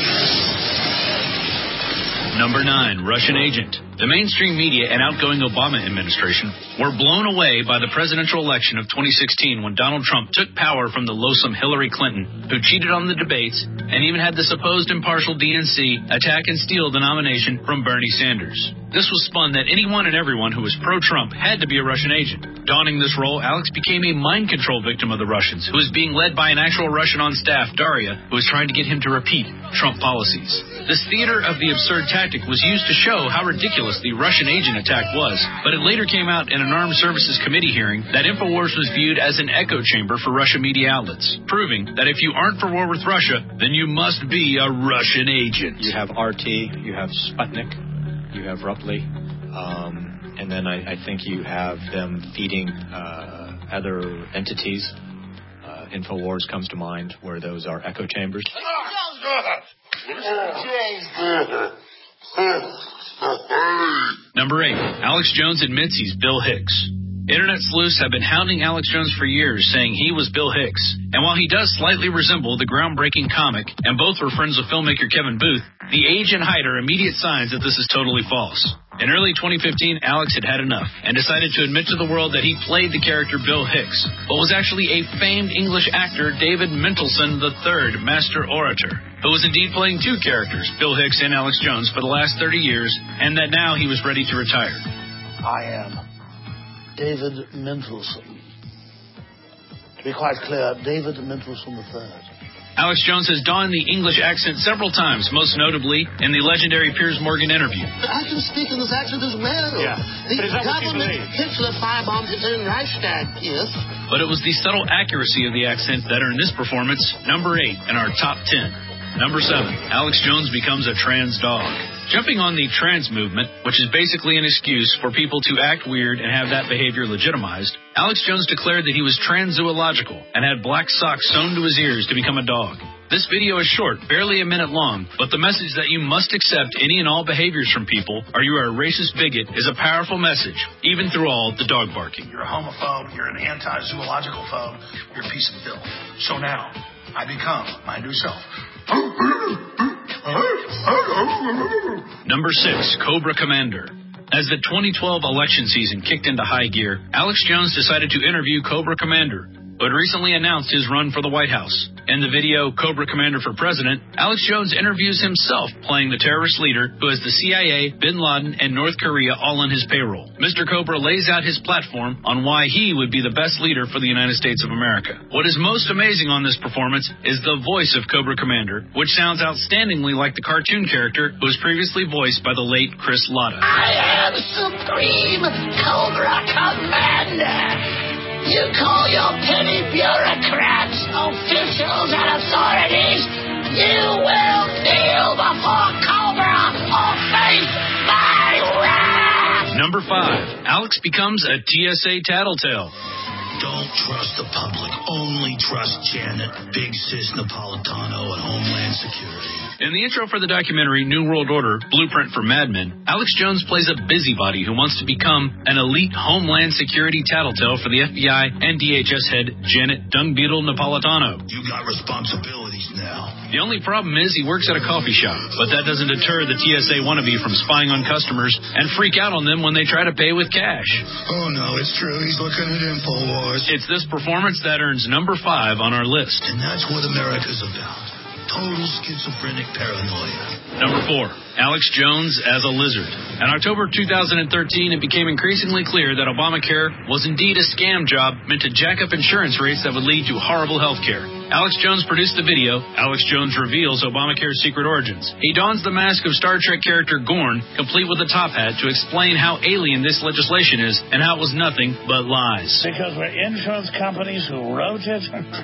Number 9, Russian Agent. The mainstream media and outgoing Obama administration were blown away by the presidential election of 2016 when Donald Trump took power from the loathsome Hillary Clinton, who cheated on the debates and even had the supposed impartial DNC attack and steal the nomination from Bernie Sanders. This was spun that anyone and everyone who was pro-Trump had to be a Russian agent. Donning this role, Alex became a mind control victim of the Russians, who was being led by an actual Russian on staff, Daria, who was trying to get him to repeat Trump policies. This theater of the absurd tactic was used to show how ridiculous the Russian agent attack was, but it later came out in an Armed Services Committee hearing that InfoWars was viewed as an echo chamber for Russian media outlets, proving that if you aren't for war with Russia, then you must be a Russian agent. You have RT, you have Sputnik, you have Rupley, and then I think you have them feeding other entities. InfoWars comes to mind, where those are echo chambers. Number 8, Alex Jones admits he's Bill Hicks. Internet sleuths have been hounding Alex Jones for years, saying he was Bill Hicks. And while he does slightly resemble the groundbreaking comic, and both were friends with filmmaker Kevin Booth, the age and height are immediate signs that this is totally false. In early 2015, Alex had had enough and decided to admit to the world that he played the character Bill Hicks, but was actually a famed English actor, David Mendelsohn III, master orator, who was indeed playing 2 characters, Bill Hicks and Alex Jones, for the last 30 years, and that now he was ready to retire. I am David Mendelsohn. To be quite clear, David Mendelsohn III. Alex Jones has donned the English accent several times, most notably in the legendary Piers Morgan interview. I can speak in this accent as well. Yeah. The government Hitler firebombed his own Reichstag, Piers. But it was the subtle accuracy of the accent that earned this performance number 8 in our top 10. Number 7, Alex Jones becomes a trans dog. Jumping on the trans movement, which is basically an excuse for people to act weird and have that behavior legitimized, Alex Jones declared that he was transzoological and had black socks sewn to his ears to become a dog. This video is short, barely a minute long, but the message that you must accept any and all behaviors from people, or you are a racist bigot, is a powerful message, even through all the dog barking. You're a homophobe, you're an anti-zoological phobe, you're a piece of filth. So now, I become my new self. Number 6, Cobra Commander. As the 2012 election season kicked into high gear, Alex Jones decided to interview Cobra Commander, who had recently announced his run for the White House. In the video, Cobra Commander for President, Alex Jones interviews himself playing the terrorist leader who has the CIA, Bin Laden, and North Korea all on his payroll. Mr. Cobra lays out his platform on why he would be the best leader for the United States of America. What is most amazing on this performance is the voice of Cobra Commander, which sounds outstandingly like the cartoon character who was previously voiced by the late Chris Latta. I am Supreme Cobra Commander. You call your petty bureaucrats, officials, and authorities. You will kneel before Cobra or face my wrath. Number 5. Alex becomes a TSA tattletale. Don't trust the public. Only trust Janet, Big Sis Napolitano, and Homeland Security. In the intro for the documentary New World Order, Blueprint for Mad Men, Alex Jones plays a busybody who wants to become an elite Homeland Security tattletale for the FBI and DHS head Janet Dung-Beetle Napolitano. You got responsibilities now. The only problem is he works at a coffee shop, but that doesn't deter the TSA wannabe from spying on customers and freak out on them when they try to pay with cash. Oh, no, it's true. He's looking at InfoWars. It's this performance that earns number 5 on our list. And that's what America's about. Total schizophrenic paranoia. Number 4, Alex Jones as a lizard. In October 2013, it became increasingly clear that Obamacare was indeed a scam job meant to jack up insurance rates that would lead to horrible health care. Alex Jones produced the video, Alex Jones Reveals Obamacare's Secret Origins. He dons the mask of Star Trek character Gorn, complete with a top hat, to explain how alien this legislation is and how it was nothing but lies. Because we're insurance companies who wrote it?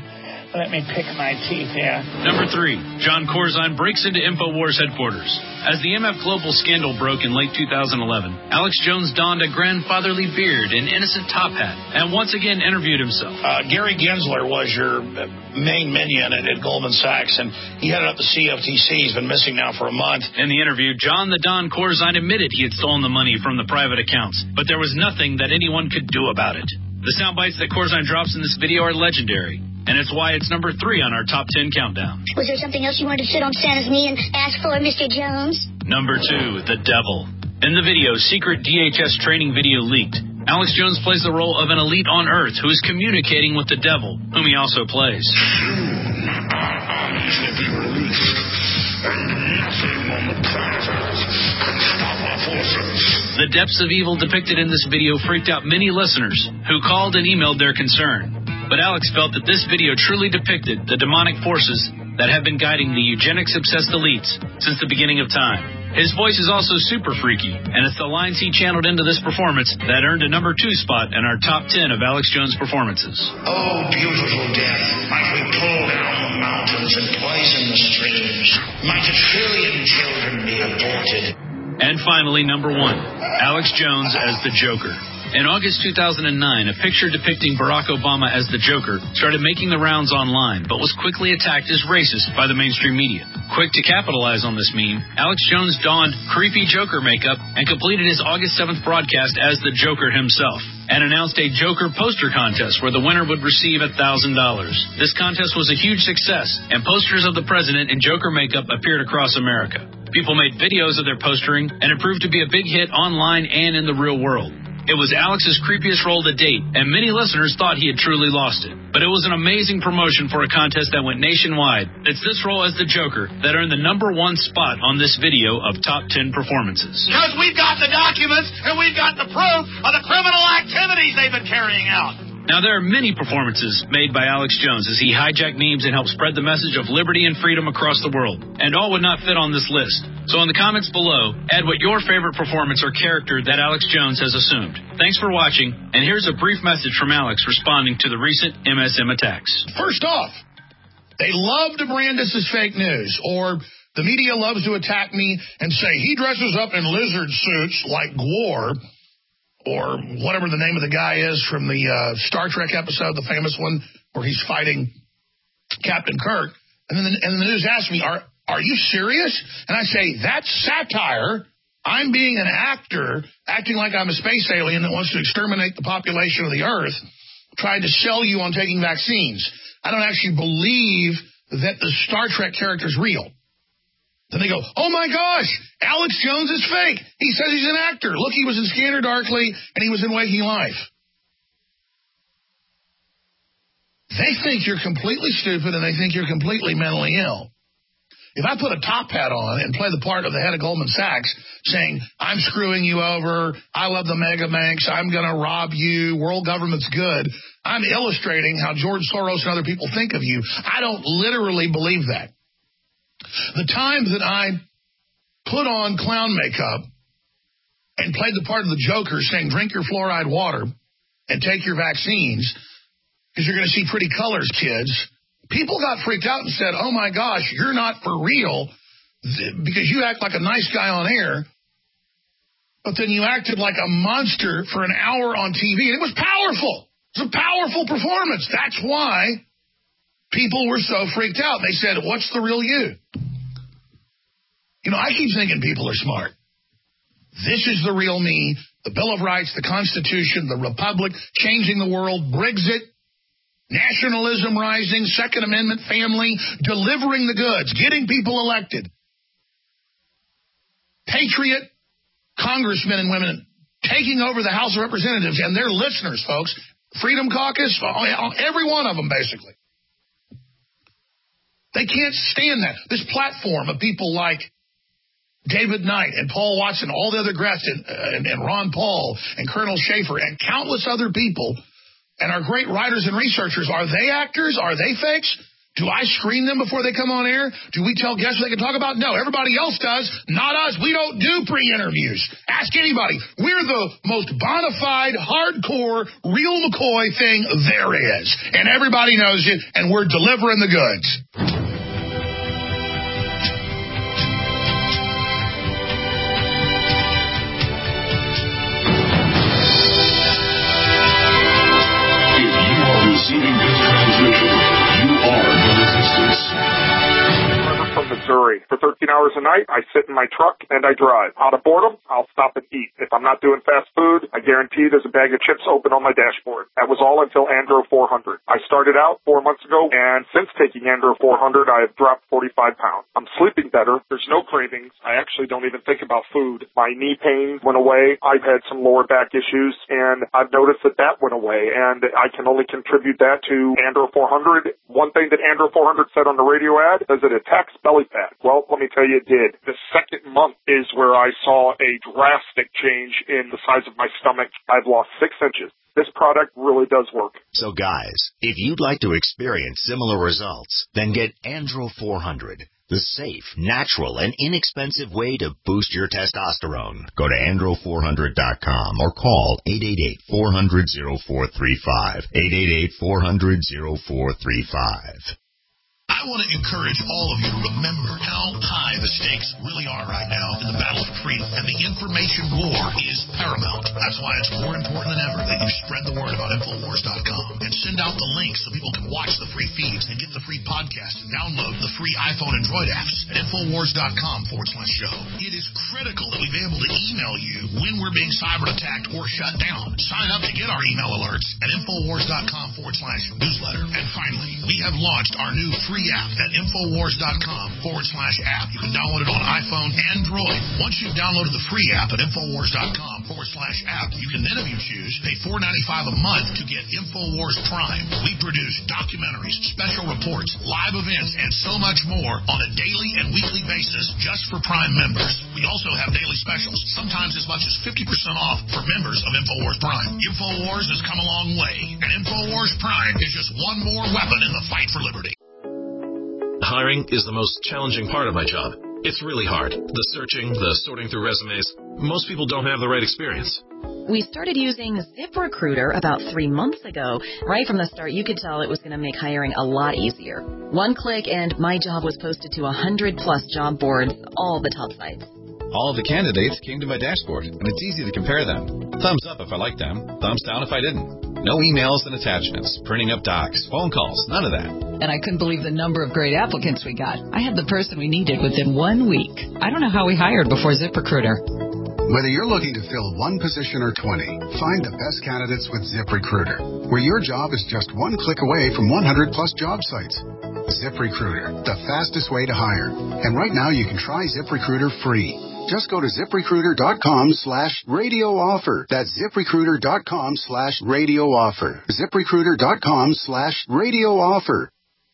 Let me pick my teeth here. Number 3, John Corzine breaks into InfoWars headquarters. As the MF Global scandal broke in late 2011, Alex Jones donned a grandfatherly beard and innocent top hat and once again interviewed himself. Gary Gensler was your main minion at Goldman Sachs, and he headed up the CFTC. He's been missing now for a month. In the interview, John the Don Corzine admitted he had stolen the money from the private accounts, but there was nothing that anyone could do about it. The sound bites that Corzine drops in this video are legendary, and it's why it's number 3 on our top 10 countdown. Was there something else you wanted to sit on Santa's knee and ask for, Mr. Jones? Number 2, The Devil. In the video, secret DHS training video leaked. Alex Jones plays the role of an elite on Earth who is communicating with the devil, whom he also plays. Soon, our armies will be released, and nothing on the planet Earth can stop our forces. The depths of evil depicted in this video freaked out many listeners who called and emailed their concern. But Alex felt that this video truly depicted the demonic forces that have been guiding the eugenics-obsessed elites since the beginning of time. His voice is also super freaky, and it's the lines he channeled into this performance that earned a number 2 spot in our top 10 of Alex Jones performances. Oh, beautiful death, might we pull down the mountains and poison the streams? Might a trillion children be aborted? And finally, number 1, Alex Jones as the Joker. In August 2009, a picture depicting Barack Obama as the Joker started making the rounds online, but was quickly attacked as racist by the mainstream media. Quick to capitalize on this meme, Alex Jones donned creepy Joker makeup and completed his August 7th broadcast as the Joker himself, and announced a Joker poster contest where the winner would receive $1,000. This contest was a huge success, and posters of the president in Joker makeup appeared across America. People made videos of their postering, and it proved to be a big hit online and in the real world. It was Alex's creepiest role to date, and many listeners thought he had truly lost it. But it was an amazing promotion for a contest that went nationwide. It's this role as the Joker that earned the number 1 spot on this video of top 10 performances. Because we've got the documents and we've got the proof of the criminal activities they've been carrying out. Now, there are many performances made by Alex Jones as he hijacked memes and helped spread the message of liberty and freedom across the world, and all would not fit on this list. So in the comments below, add what your favorite performance or character that Alex Jones has assumed. Thanks for watching, and here's a brief message from Alex responding to the recent MSM attacks. First off, they love to brand us as fake news, or the media loves to attack me and say he dresses up in lizard suits like Gwar, or whatever the name of the guy is from the Star Trek episode, the famous one, where he's fighting Captain Kirk. And then the news asks me, are you serious? And I say, that's satire. I'm being an actor, acting like I'm a space alien that wants to exterminate the population of the Earth, trying to sell you on taking vaccines. I don't actually believe that the Star Trek character is real. Then they go, oh, my gosh, Alex Jones is fake. He says he's an actor. Look, he was in Scanner Darkly, and he was in Waking Life. They think you're completely stupid and they think you're completely mentally ill. If I put a top hat on and play the part of the head of Goldman Sachs saying, I'm screwing you over, I love the mega banks, I'm going to rob you, world government's good, I'm illustrating how George Soros and other people think of you. I don't literally believe that. The times that I put on clown makeup and played the part of the Joker saying, drink your fluoride water and take your vaccines because you're going to see pretty colors, kids, people got freaked out and said, oh, my gosh, you're not for real because you act like a nice guy on air, but then you acted like a monster for an hour on TV. And it was powerful. It was a powerful performance. That's why people were so freaked out. They said, what's the real you? You know, I keep thinking people are smart. This is the real me, the Bill of Rights, the Constitution, the Republic, changing the world, Brexit, nationalism rising, Second Amendment, family, delivering the goods, getting people elected. Patriot congressmen and women taking over the House of Representatives and their listeners, folks. Freedom Caucus, every one of them, basically. They can't stand that. This platform of people like David Knight and Paul Watson, all the other guests, and Ron Paul and Colonel Schaefer and countless other people, and our great writers and researchers, are they actors? Are they fakes? Do I screen them before they come on air? Do we tell guests what they can talk about? No, everybody else does, not us. We don't do pre-interviews. Ask anybody. We're the most bona fide, hardcore, real McCoy thing there is. And everybody knows it, and we're delivering the goods. Receiving this transmission, you are the resistance. From Missouri. For 13 hours a night, I sit in my truck and I drive. Out of boredom, I'll stop and eat. If I'm not doing fast food, I guarantee there's a bag of chips open on my dashboard. That was all until Andro 400. I started out 4 months ago, and since taking Andro 400, I have dropped 45 pounds. I'm sleeping better. There's no cravings. I actually don't even think about food. My knee pain went away. I've had some lower back issues, and I've noticed that went away, and I can only contribute that to Andro 400. One thing that Andro 400 said on the radio ad is it attacks belly fat. Well, let me tell you, it did. The second month is where I saw a drastic change in the size of my stomach. I've lost 6 inches. This product really does work. So guys, if you'd like to experience similar results, then get Andro 400, the safe, natural, and inexpensive way to boost your testosterone. Go to andro400.com or call 888-400-0435. 888-400-0435. I want to encourage all of you to remember how high the stakes really are right now in the battle for freedom. And the information war is paramount. That's why it's more important than ever that you spread the word about Infowars.com and send out the links so people can watch the free feeds and get the free podcast and download the free iPhone and Android apps at Infowars.com/show. It is critical that we be able to email you when we're being cyber attacked or shut down. Sign up to get our email alerts at Infowars.com/newsletter. And finally, we have launched our new free app at Infowars.com/app. You can download it on iPhone and Android. Once you've downloaded the free app at Infowars.com/app, you can then, if you choose, pay $4.95 a month to get Infowars Prime. We produce documentaries, special reports, live events, and so much more on a daily and weekly basis just for Prime members. We also have daily specials, sometimes as much as 50% off for members of Infowars Prime. Infowars has come a long way, and Infowars Prime is just one more weapon in the fight for liberty. Hiring is the most challenging part of my job. It's really hard. The searching, the sorting through resumes. Most people don't have the right experience. We started using ZipRecruiter about 3 months ago. Right from the start, you could tell it was going to make hiring a lot easier. One click and my job was posted to 100+ job boards, all the top sites. All of the candidates came to my dashboard, and it's easy to compare them. Thumbs up if I liked them, thumbs down if I didn't. No emails and attachments, printing up docs, phone calls, none of that. And I couldn't believe the number of great applicants we got. I had the person we needed within 1 week. I don't know how we hired before ZipRecruiter. Whether you're looking to fill one position or 20, find the best candidates with ZipRecruiter, where your job is just one click away from 100+ job sites. ZipRecruiter, the fastest way to hire. And right now you can try ZipRecruiter free. Just go to ZipRecruiter.com/radio offer. That's ZipRecruiter.com/radio offer. ZipRecruiter.com/radio offer.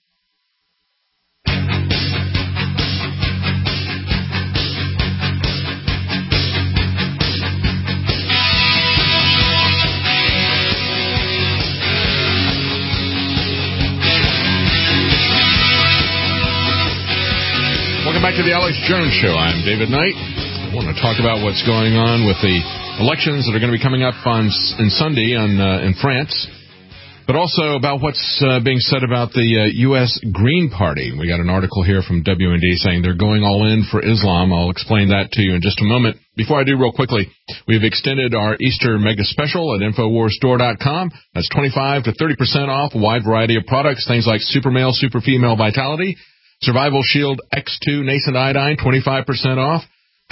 Welcome back to the Alex Jones Show. I'm David Knight. I want to talk about what's going on with the elections that are going to be coming up on Sunday in France, but also about what's being said about the U.S. Green Party. We got an article here from WND saying they're going all in for Islam. I'll explain that to you in just a moment. Before I do, real quickly, we've extended our Easter mega special at InfoWarsStore.com. That's 25 to 30% off a wide variety of products, things like Super Male, Super Female Vitality, Survival Shield X2 Nascent Iodine, 25% off.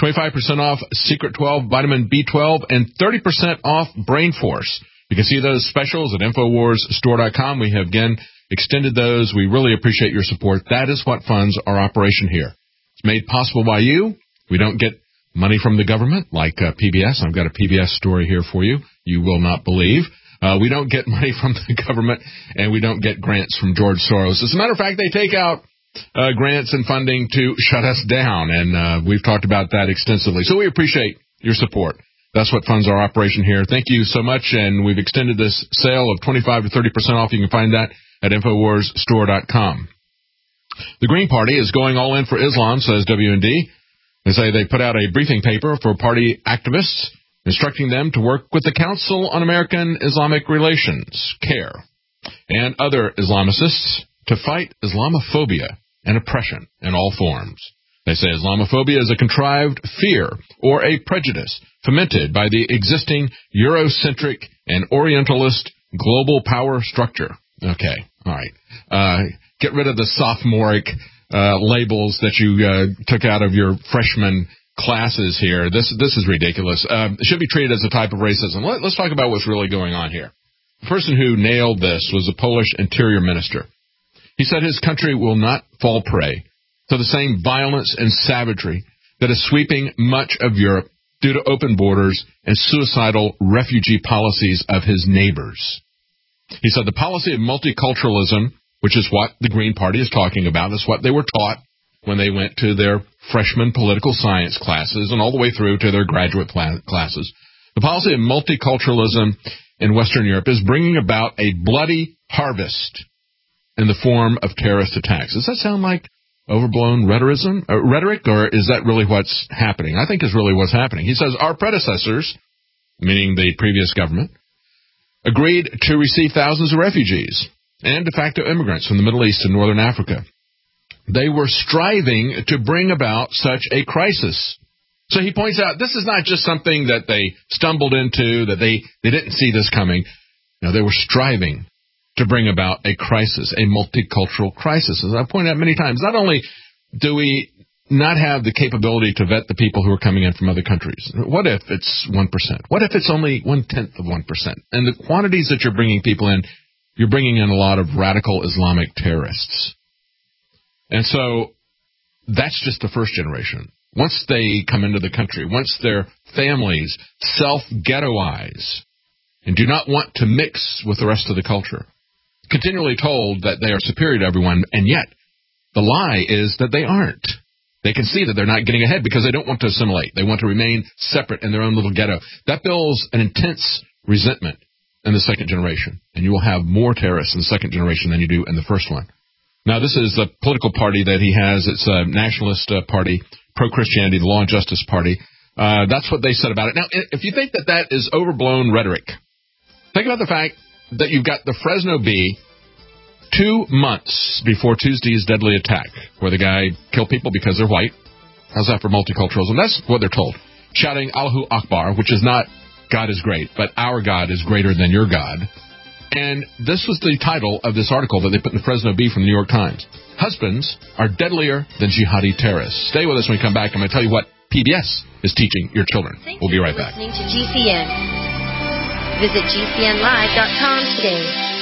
25% off Secret 12 Vitamin B12, and 30% off Brain Force. You can see those specials at InfoWarsStore.com. We have, again, extended those. We really appreciate your support. That is what funds our operation here. It's made possible by you. We don't get money from the government like PBS. I've got a PBS story here for you. You will not believe. We don't get money from the government, and we don't get grants from George Soros. As a matter of fact, they take out grants and funding to shut us down, and we've talked about that extensively. So we appreciate your support. That's what funds our operation here. Thank you so much, and we've extended this sale of 25 to 30% off. You can find that at InfoWarsStore.com. The Green Party is going all in for Islam, says WND. They say they put out a briefing paper for party activists, instructing them to work with the Council on American Islamic Relations, CARE, and other Islamicists to fight Islamophobia and oppression in all forms. They say Islamophobia is a contrived fear or a prejudice fomented by the existing Eurocentric and Orientalist global power structure. Okay, all right. Get rid of the sophomoric labels that you took out of your freshman classes here. This is ridiculous. It should be treated as a type of racism. Let's talk about what's really going on here. The person who nailed this was a Polish interior minister. He said his country will not fall prey to the same violence and savagery that is sweeping much of Europe due to open borders and suicidal refugee policies of his neighbors. He said the policy of multiculturalism, which is what the Green Party is talking about, is what they were taught when they went to their freshman political science classes and all the way through to their graduate classes. The policy of multiculturalism in Western Europe is bringing about a bloody harvest in the form of terrorist attacks. Does that sound like overblown rhetoric, or is that really what's happening? I think it's really what's happening. He says our predecessors, meaning the previous government, agreed to receive thousands of refugees and de facto immigrants from the Middle East and Northern Africa. They were striving to bring about such a crisis. So he points out this is not just something that they stumbled into, that they didn't see this coming. No, they were striving to bring about a crisis, a multicultural crisis. As I've pointed out many times, not only do we not have the capability to vet the people who are coming in from other countries. What if it's 1%? What if it's only 1/10 of 1%? And the quantities that you're bringing people in, you're bringing in a lot of radical Islamic terrorists. And so that's just the first generation. Once they come into the country, once their families self-ghettoize and do not want to mix with the rest of the culture, continually told that they are superior to everyone, and yet the lie is that they aren't. They can see that they're not getting ahead because they don't want to assimilate. They want to remain separate in their own little ghetto. That builds an intense resentment in the second generation, and you will have more terrorists in the second generation than you do in the first one. Now, this is the political party that he has. It's a nationalist party, pro-Christianity, the Law and Justice Party. That's what they said about it. Now, if you think that that is overblown rhetoric, think about the fact that you've got the Fresno Bee 2 months before Tuesday's deadly attack, where the guy killed people because they're white. How's that for multiculturalism? That's what they're told. Shouting Allahu Akbar, which is not God is great, but our God is greater than your God. And this was the title of this article that they put in the Fresno Bee from the New York Times. Husbands are deadlier than jihadi terrorists. Stay with us when we come back. I'm going to tell you what PBS is teaching your children. We'll be right back. Listening to GCN. Visit GCNlive.com today.